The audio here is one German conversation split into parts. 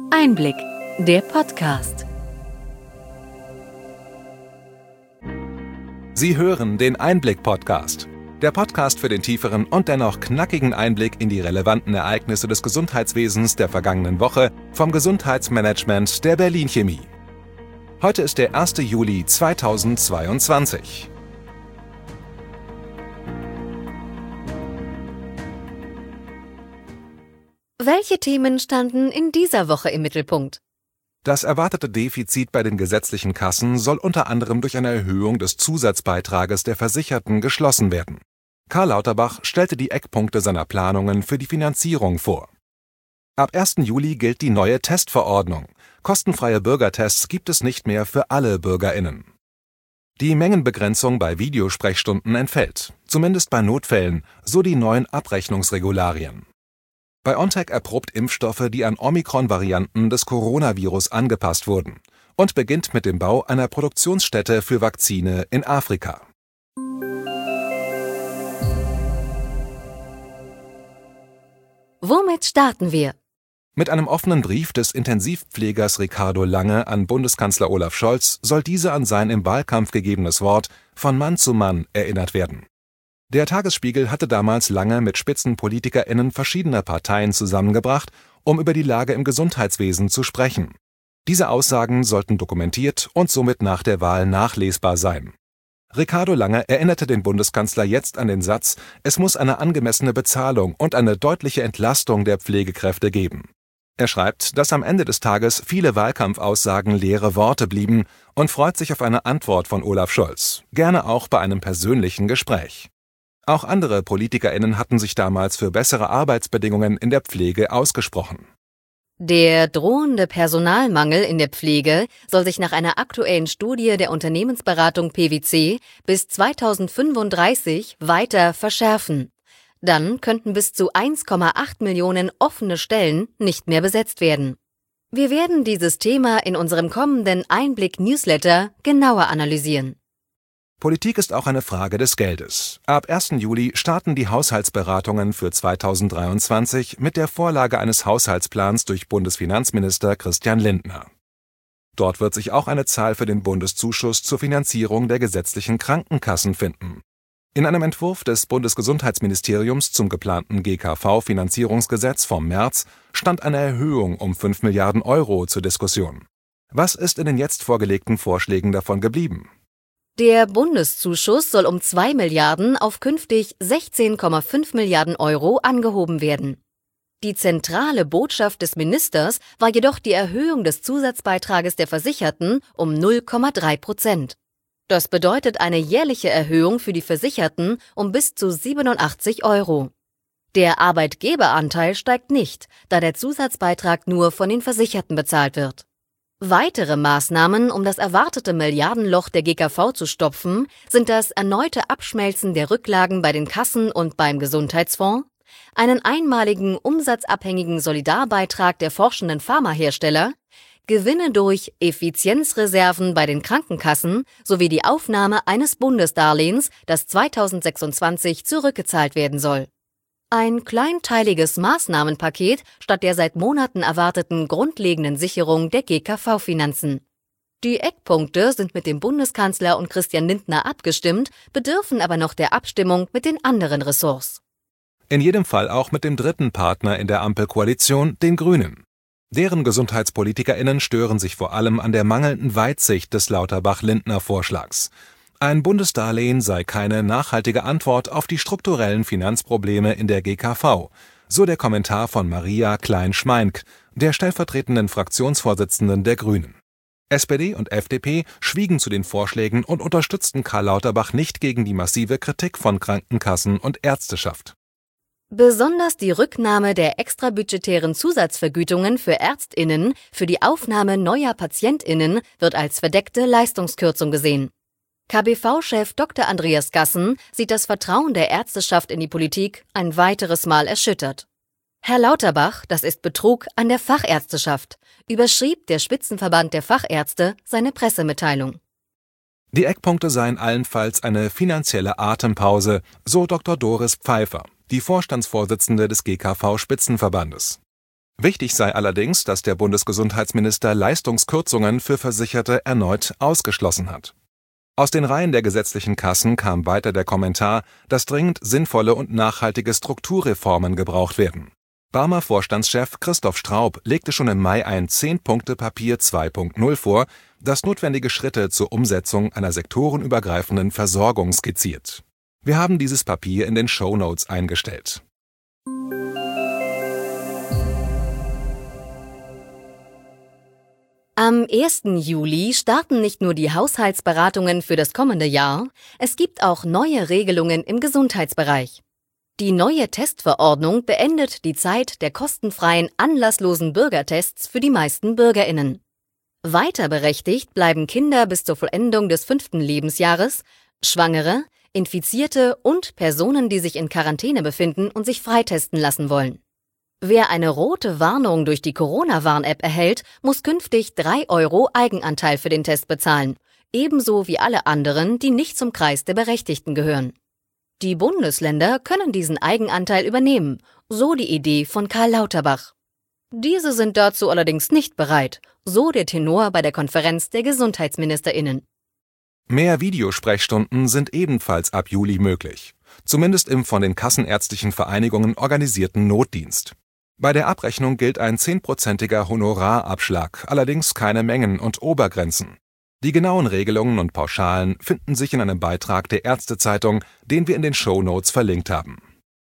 Einblick, der Podcast. Sie hören den Einblick-Podcast. Der Podcast für den tieferen und dennoch knackigen Einblick in die relevanten Ereignisse des Gesundheitswesens der vergangenen Woche vom Gesundheitsmanagement der Berlin Chemie. Heute ist der 1. Juli 2022. Welche Themen standen in dieser Woche im Mittelpunkt? Das erwartete Defizit bei den gesetzlichen Kassen soll unter anderem durch eine Erhöhung des Zusatzbeitrages der Versicherten geschlossen werden. Karl Lauterbach stellte die Eckpunkte seiner Planungen für die Finanzierung vor. Ab 1. Juli gilt die neue Testverordnung. Kostenfreie Bürgertests gibt es nicht mehr für alle BürgerInnen. Die Mengenbegrenzung bei Videosprechstunden entfällt, zumindest bei Notfällen, so die neuen Abrechnungsregularien. BioNTech erprobt Impfstoffe, die an Omikron-Varianten des Coronavirus angepasst wurden und beginnt mit dem Bau einer Produktionsstätte für Vakzine in Afrika. Womit starten wir? Mit einem offenen Brief des Intensivpflegers Ricardo Lange an Bundeskanzler Olaf Scholz soll dieser an sein im Wahlkampf gegebenes Wort von Mann zu Mann erinnert werden. Der Tagesspiegel hatte damals Lange mit SpitzenpolitikerInnen verschiedener Parteien zusammengebracht, um über die Lage im Gesundheitswesen zu sprechen. Diese Aussagen sollten dokumentiert und somit nach der Wahl nachlesbar sein. Ricardo Lange erinnerte den Bundeskanzler jetzt an den Satz, es muss eine angemessene Bezahlung und eine deutliche Entlastung der Pflegekräfte geben. Er schreibt, dass am Ende des Tages viele Wahlkampfaussagen leere Worte blieben und freut sich auf eine Antwort von Olaf Scholz, gerne auch bei einem persönlichen Gespräch. Auch andere PolitikerInnen hatten sich damals für bessere Arbeitsbedingungen in der Pflege ausgesprochen. Der drohende Personalmangel in der Pflege soll sich nach einer aktuellen Studie der Unternehmensberatung PwC bis 2035 weiter verschärfen. Dann könnten bis zu 1,8 Millionen offene Stellen nicht mehr besetzt werden. Wir werden dieses Thema in unserem kommenden Einblick-Newsletter genauer analysieren. Politik ist auch eine Frage des Geldes. Ab 1. Juli starten die Haushaltsberatungen für 2023 mit der Vorlage eines Haushaltsplans durch Bundesfinanzminister Christian Lindner. Dort wird sich auch eine Zahl für den Bundeszuschuss zur Finanzierung der gesetzlichen Krankenkassen finden. In einem Entwurf des Bundesgesundheitsministeriums zum geplanten GKV-Finanzierungsgesetz vom März stand eine Erhöhung um 5 Milliarden Euro zur Diskussion. Was ist in den jetzt vorgelegten Vorschlägen davon geblieben? Der Bundeszuschuss soll um 2 Milliarden auf künftig 16,5 Milliarden Euro angehoben werden. Die zentrale Botschaft des Ministers war jedoch die Erhöhung des Zusatzbeitrages der Versicherten um 0,3%. Das bedeutet eine jährliche Erhöhung für die Versicherten um bis zu 87 Euro. Der Arbeitgeberanteil steigt nicht, da der Zusatzbeitrag nur von den Versicherten bezahlt wird. Weitere Maßnahmen, um das erwartete Milliardenloch der GKV zu stopfen, sind das erneute Abschmelzen der Rücklagen bei den Kassen und beim Gesundheitsfonds, einen einmaligen umsatzabhängigen Solidarbeitrag der forschenden Pharmahersteller, Gewinne durch Effizienzreserven bei den Krankenkassen sowie die Aufnahme eines Bundesdarlehens, das 2026 zurückgezahlt werden soll. Ein kleinteiliges Maßnahmenpaket statt der seit Monaten erwarteten grundlegenden Sicherung der GKV-Finanzen. Die Eckpunkte sind mit dem Bundeskanzler und Christian Lindner abgestimmt, bedürfen aber noch der Abstimmung mit den anderen Ressorts. In jedem Fall auch mit dem dritten Partner in der Ampelkoalition, den Grünen. Deren GesundheitspolitikerInnen stören sich vor allem an der mangelnden Weitsicht des Lauterbach-Lindner-Vorschlags. Ein Bundesdarlehen sei keine nachhaltige Antwort auf die strukturellen Finanzprobleme in der GKV, so der Kommentar von Maria Klein-Schmeink, der stellvertretenden Fraktionsvorsitzenden der Grünen. SPD und FDP schwiegen zu den Vorschlägen und unterstützten Karl Lauterbach nicht gegen die massive Kritik von Krankenkassen und Ärzteschaft. Besonders die Rücknahme der extrabudgetären Zusatzvergütungen für ÄrztInnen für die Aufnahme neuer PatientInnen wird als verdeckte Leistungskürzung gesehen. KBV-Chef Dr. Andreas Gassen sieht das Vertrauen der Ärzteschaft in die Politik ein weiteres Mal erschüttert. Herr Lauterbach, das ist Betrug an der Fachärzteschaft, überschrieb der Spitzenverband der Fachärzte seine Pressemitteilung. Die Eckpunkte seien allenfalls eine finanzielle Atempause, so Dr. Doris Pfeiffer, die Vorstandsvorsitzende des GKV-Spitzenverbandes. Wichtig sei allerdings, dass der Bundesgesundheitsminister Leistungskürzungen für Versicherte erneut ausgeschlossen hat. Aus den Reihen der gesetzlichen Kassen kam weiter der Kommentar, dass dringend sinnvolle und nachhaltige Strukturreformen gebraucht werden. Barmer-Vorstandschef Christoph Straub legte schon im Mai ein 10-Punkte-Papier 2.0 vor, das notwendige Schritte zur Umsetzung einer sektorenübergreifenden Versorgung skizziert. Wir haben dieses Papier in den Shownotes eingestellt. Am 1. Juli starten nicht nur die Haushaltsberatungen für das kommende Jahr, es gibt auch neue Regelungen im Gesundheitsbereich. Die neue Testverordnung beendet die Zeit der kostenfreien, anlasslosen Bürgertests für die meisten BürgerInnen. Weiter berechtigt bleiben Kinder bis zur Vollendung des 5. Lebensjahres, Schwangere, Infizierte und Personen, die sich in Quarantäne befinden und sich freitesten lassen wollen. Wer eine rote Warnung durch die Corona-Warn-App erhält, muss künftig 3 € Eigenanteil für den Test bezahlen, ebenso wie alle anderen, die nicht zum Kreis der Berechtigten gehören. Die Bundesländer können diesen Eigenanteil übernehmen, so die Idee von Karl Lauterbach. Diese sind dazu allerdings nicht bereit, so der Tenor bei der Konferenz der GesundheitsministerInnen. Mehr Videosprechstunden sind ebenfalls ab Juli möglich, zumindest im von den kassenärztlichen Vereinigungen organisierten Notdienst. Bei der Abrechnung gilt ein 10%iger Honorarabschlag, allerdings keine Mengen und Obergrenzen. Die genauen Regelungen und Pauschalen finden sich in einem Beitrag der Ärztezeitung, den wir in den Shownotes verlinkt haben.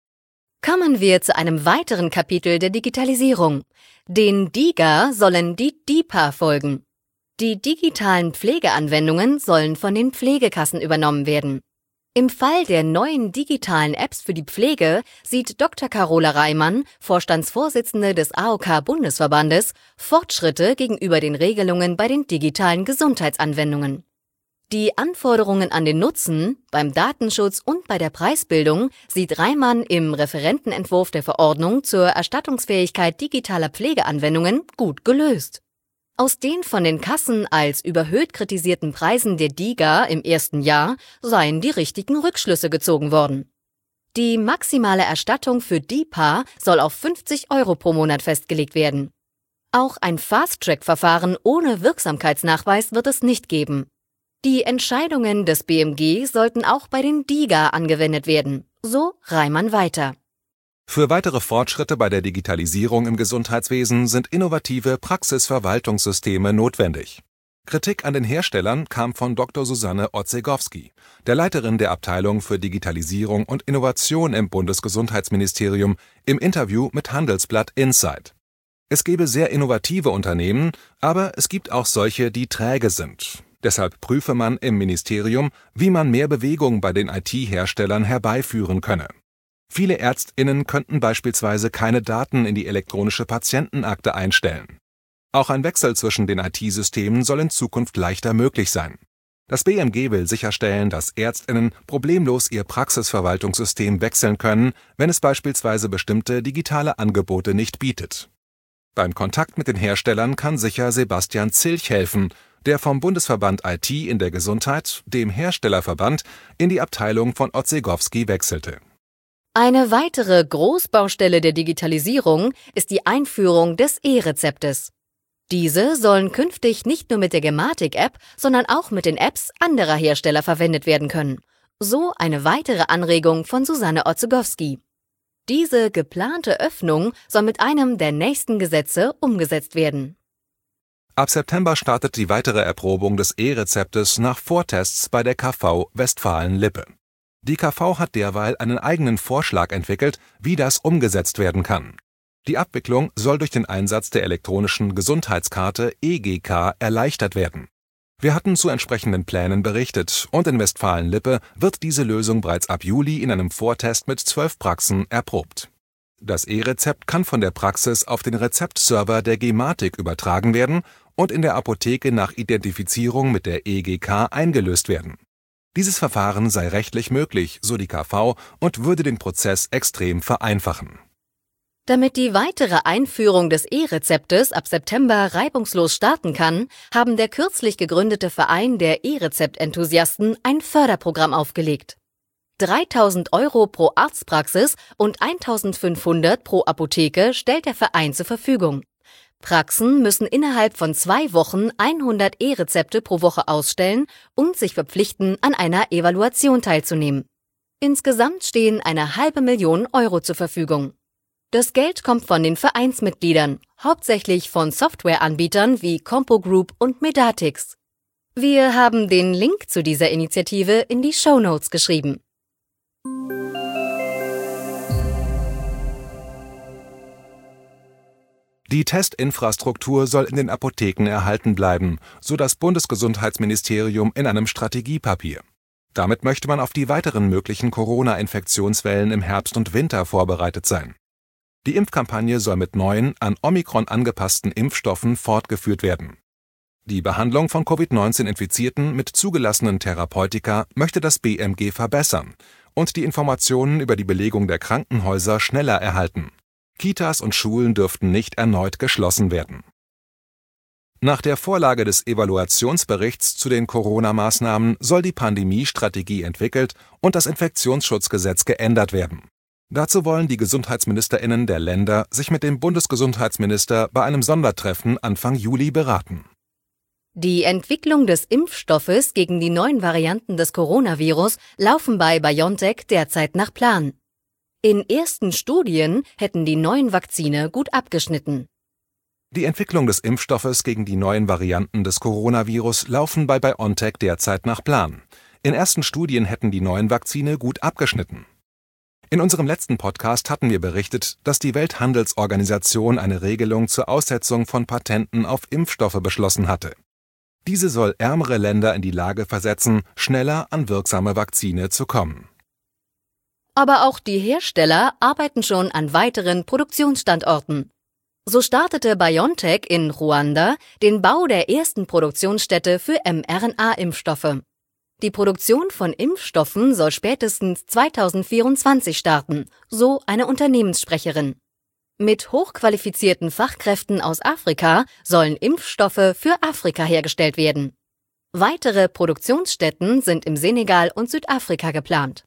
Kommen wir zu einem weiteren Kapitel der Digitalisierung. Den DiGA sollen die DiPA folgen. Die digitalen Pflegeanwendungen sollen von den Pflegekassen übernommen werden. Im Fall der neuen digitalen Apps für die Pflege sieht Dr. Carola Reimann, Vorstandsvorsitzende des AOK-Bundesverbandes, Fortschritte gegenüber den Regelungen bei den digitalen Gesundheitsanwendungen. Die Anforderungen an den Nutzen, beim Datenschutz und bei der Preisbildung sieht Reimann im Referentenentwurf der Verordnung zur Erstattungsfähigkeit digitaler Pflegeanwendungen gut gelöst. Aus den von den Kassen als überhöht kritisierten Preisen der DiGA im ersten Jahr seien die richtigen Rückschlüsse gezogen worden. Die maximale Erstattung für DiPA soll auf 50 € pro Monat festgelegt werden. Auch ein Fast-Track-Verfahren ohne Wirksamkeitsnachweis wird es nicht geben. Die Entscheidungen des BMG sollten auch bei den DiGA angewendet werden, so Reimann weiter. Für weitere Fortschritte bei der Digitalisierung im Gesundheitswesen sind innovative Praxisverwaltungssysteme notwendig. Kritik an den Herstellern kam von Dr. Susanne Orzegowski, der Leiterin der Abteilung für Digitalisierung und Innovation im Bundesgesundheitsministerium, im Interview mit Handelsblatt Insight. Es gebe sehr innovative Unternehmen, aber es gibt auch solche, die träge sind. Deshalb prüfe man im Ministerium, wie man mehr Bewegung bei den IT-Herstellern herbeiführen könne. Viele ÄrztInnen könnten beispielsweise keine Daten in die elektronische Patientenakte einstellen. Auch ein Wechsel zwischen den IT-Systemen soll in Zukunft leichter möglich sein. Das BMG will sicherstellen, dass ÄrztInnen problemlos ihr Praxisverwaltungssystem wechseln können, wenn es beispielsweise bestimmte digitale Angebote nicht bietet. Beim Kontakt mit den Herstellern kann sicher Sebastian Zilch helfen, der vom Bundesverband IT in der Gesundheit, dem Herstellerverband, in die Abteilung von Orzegowski wechselte. Eine weitere Großbaustelle der Digitalisierung ist die Einführung des E-Rezeptes. Diese sollen künftig nicht nur mit der Gematik-App, sondern auch mit den Apps anderer Hersteller verwendet werden können. So eine weitere Anregung von Susanne Orzegowski. Diese geplante Öffnung soll mit einem der nächsten Gesetze umgesetzt werden. Ab September startet die weitere Erprobung des E-Rezeptes nach Vortests bei der KV Westfalen-Lippe. Die KV hat derweil einen eigenen Vorschlag entwickelt, wie das umgesetzt werden kann. Die Abwicklung soll durch den Einsatz der elektronischen Gesundheitskarte EGK erleichtert werden. Wir hatten zu entsprechenden Plänen berichtet und in Westfalen-Lippe wird diese Lösung bereits ab Juli in einem Vortest mit 12 Praxen erprobt. Das E-Rezept kann von der Praxis auf den Rezeptserver der Gematik übertragen werden und in der Apotheke nach Identifizierung mit der EGK eingelöst werden. Dieses Verfahren sei rechtlich möglich, so die KV, und würde den Prozess extrem vereinfachen. Damit die weitere Einführung des E-Rezeptes ab September reibungslos starten kann, haben der kürzlich gegründete Verein der E-Rezept-Enthusiasten ein Förderprogramm aufgelegt. 3.000 € pro Arztpraxis und 1.500 pro Apotheke stellt der Verein zur Verfügung. Praxen müssen innerhalb von 2 Wochen 100 E-Rezepte pro Woche ausstellen und sich verpflichten, an einer Evaluation teilzunehmen. Insgesamt stehen 500.000 € zur Verfügung. Das Geld kommt von den Vereinsmitgliedern, hauptsächlich von Softwareanbietern wie Compo Group und Medatix. Wir haben den Link zu dieser Initiative in die Shownotes geschrieben. Die Testinfrastruktur soll in den Apotheken erhalten bleiben, so das Bundesgesundheitsministerium in einem Strategiepapier. Damit möchte man auf die weiteren möglichen Corona-Infektionswellen im Herbst und Winter vorbereitet sein. Die Impfkampagne soll mit neuen, an Omikron angepassten Impfstoffen fortgeführt werden. Die Behandlung von Covid-19-Infizierten mit zugelassenen Therapeutika möchte das BMG verbessern und die Informationen über die Belegung der Krankenhäuser schneller erhalten. Kitas und Schulen dürften nicht erneut geschlossen werden. Nach der Vorlage des Evaluationsberichts zu den Corona-Maßnahmen soll die Pandemiestrategie entwickelt und das Infektionsschutzgesetz geändert werden. Dazu wollen die GesundheitsministerInnen der Länder sich mit dem Bundesgesundheitsminister bei einem Sondertreffen Anfang Juli beraten. Die Entwicklung des Impfstoffes gegen die neuen Varianten des Coronavirus laufen bei BioNTech derzeit nach Plan. In ersten Studien hätten die neuen Vakzine gut abgeschnitten. Die Entwicklung des Impfstoffes gegen die neuen Varianten des Coronavirus laufen bei BioNTech derzeit nach Plan. In ersten Studien hätten die neuen Vakzine gut abgeschnitten. In unserem letzten Podcast hatten wir berichtet, dass die Welthandelsorganisation eine Regelung zur Aussetzung von Patenten auf Impfstoffe beschlossen hatte. Diese soll ärmere Länder in die Lage versetzen, schneller an wirksame Vakzine zu kommen. Aber auch die Hersteller arbeiten schon an weiteren Produktionsstandorten. So startete BioNTech in Ruanda den Bau der ersten Produktionsstätte für mRNA-Impfstoffe. Die Produktion von Impfstoffen soll spätestens 2024 starten, so eine Unternehmenssprecherin. Mit hochqualifizierten Fachkräften aus Afrika sollen Impfstoffe für Afrika hergestellt werden. Weitere Produktionsstätten sind im Senegal und Südafrika geplant.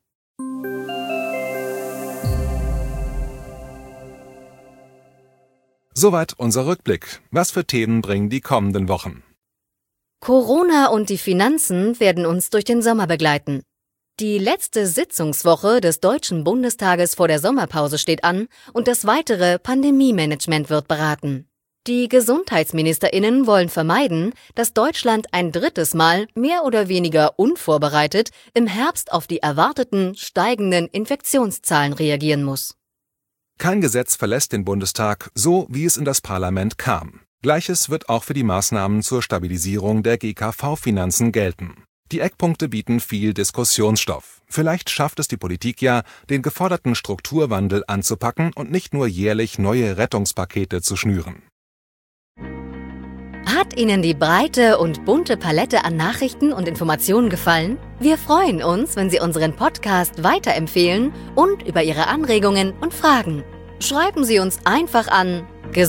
Soweit unser Rückblick. Was für Themen bringen die kommenden Wochen? Corona und die Finanzen werden uns durch den Sommer begleiten. Die letzte Sitzungswoche des Deutschen Bundestages vor der Sommerpause steht an und das weitere Pandemie-Management wird beraten. Die GesundheitsministerInnen wollen vermeiden, dass Deutschland ein drittes Mal mehr oder weniger unvorbereitet im Herbst auf die erwarteten steigenden Infektionszahlen reagieren muss. Kein Gesetz verlässt den Bundestag, so wie es in das Parlament kam. Gleiches wird auch für die Maßnahmen zur Stabilisierung der GKV-Finanzen gelten. Die Eckpunkte bieten viel Diskussionsstoff. Vielleicht schafft es die Politik ja, den geforderten Strukturwandel anzupacken und nicht nur jährlich neue Rettungspakete zu schnüren. Hat Ihnen die breite und bunte Palette an Nachrichten und Informationen gefallen? Wir freuen uns, wenn Sie unseren Podcast weiterempfehlen und über Ihre Anregungen und Fragen. Schreiben Sie uns einfach an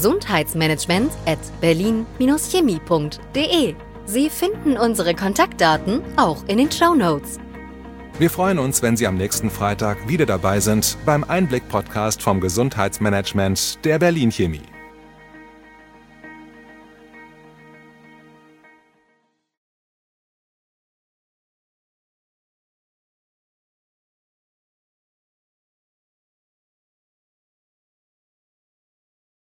gesundheitsmanagement@berlin-chemie.de. Sie finden unsere Kontaktdaten auch in den Shownotes. Wir freuen uns, wenn Sie am nächsten Freitag wieder dabei sind beim Einblick-Podcast vom Gesundheitsmanagement der Berlin Chemie.